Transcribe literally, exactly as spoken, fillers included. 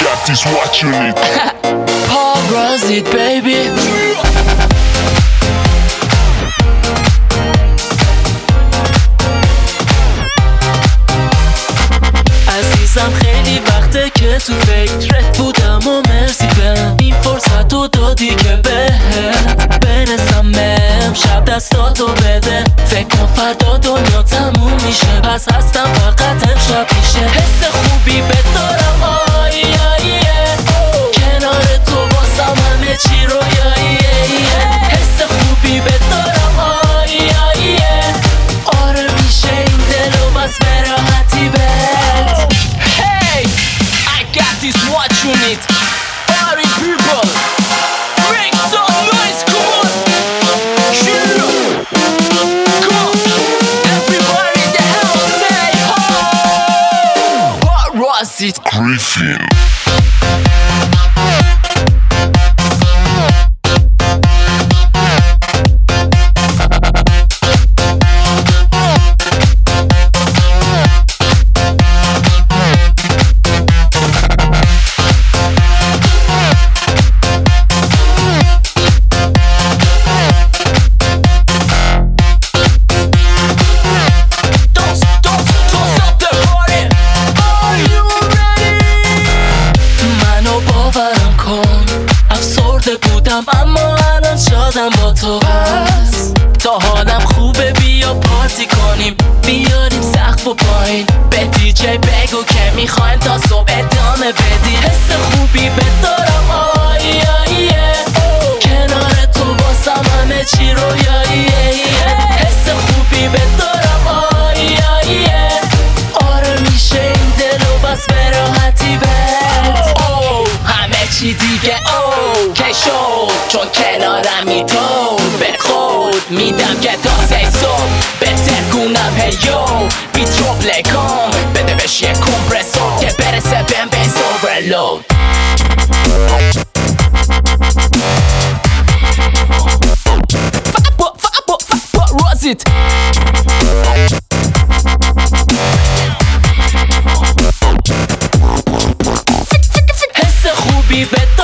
got this what you need. Paparazzi baby. عزیزم خیلی وقته که تو فکرت بودم و مرسی به این فرصت رو دادی که بهم برسم امشب دستاتو بده. فکر کن فردا دنیا تموم میشه، پس هستم فقط امشب میشه. حس خوبی به دارم آی آیه، کنار تو باسم همه چی رویاییه. حس خوبی به دارم آی آیه، آره میشه این دلو بس به راحتی بهت. Hey, I got this what you need. Party people, make some noise, come on. Yeah. Come on, everybody in the house say ho. What was it? Griffin. اما الان شادم با تو هست، تا حالم خوبه بیا پارتی کنیم، بیاریم سقف و پایین، به دیجی بگو که میخوایم تا صبح ادامه بدی. حس خوبی به دارم آی آیه، کنار تو باسم همه چی رویاییه. حس خوبی به دارم آی آیه، آره میشه این دلو بس به راحتی بهت. همه چی دیگه اوکی شد چون کنارمی تو، به خود میدم که تا سه صبح بترکونم هیو. بیت رو پلی کن بده بهش یه کمپرسور که برسه بهم بیس اوورلود. رازیت حس خوبی به